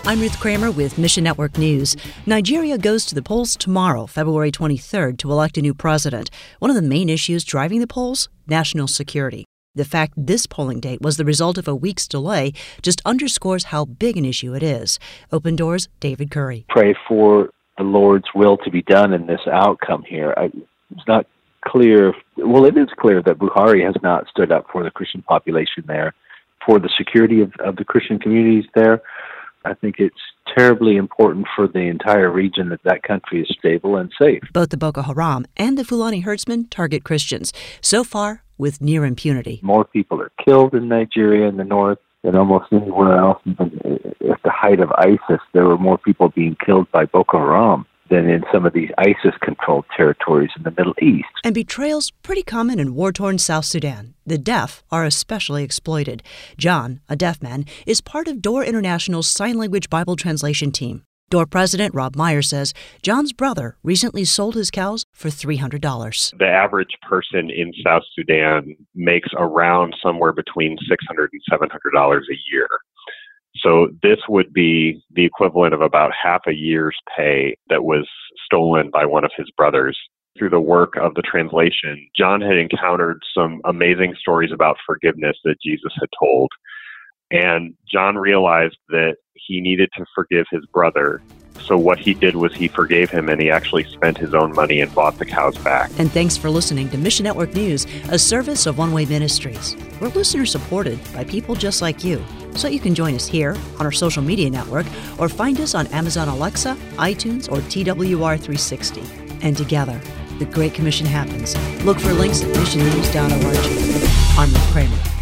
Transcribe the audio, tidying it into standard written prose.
I'm Ruth Kramer with Mission Network News. Nigeria goes to the polls tomorrow, February 23rd, to elect a new president. One of the main issues driving the polls? National security. The fact this polling date was the result of a week's delay just underscores how big an issue it is. Open Doors' David Curry. Pray for the Lord's will to be done in this outcome here. It's not clear. Well, it is clear that Buhari has not stood up for the Christian population there, for the security of the Christian communities there. I think it's terribly important for the entire region that that country is stable and safe. Both the Boko Haram and the Fulani herdsmen target Christians, so far with near impunity. More people are killed in Nigeria in the north than almost anywhere else. Even at the height of ISIS, there were more people being killed by Boko Haram than in some of these ISIS-controlled territories in the Middle East. And betrayal's pretty common in war-torn South Sudan. The deaf are especially exploited. John, a deaf man, is part of Door International's sign language Bible translation team. Door president Rob Meyer says John's brother recently sold his cows for $300. The average person in South Sudan makes around somewhere between $600 and $700 a year. So this would be the equivalent of about half a year's pay that was stolen by one of his brothers. Through the work of the translation, John had encountered some amazing stories about forgiveness that Jesus had told. And John realized that he needed to forgive his brother. So what he did was he forgave him, and he actually spent his own money and bought the cows back. And thanks for listening to Mission Network News, a service of One Way Ministries. We're listener-supported by people just like you. So you can join us here on our social media network or find us on Amazon Alexa, iTunes, or TWR360. And together, the Great Commission happens. Look for links at missionnews.org. I'm Ruth Kramer.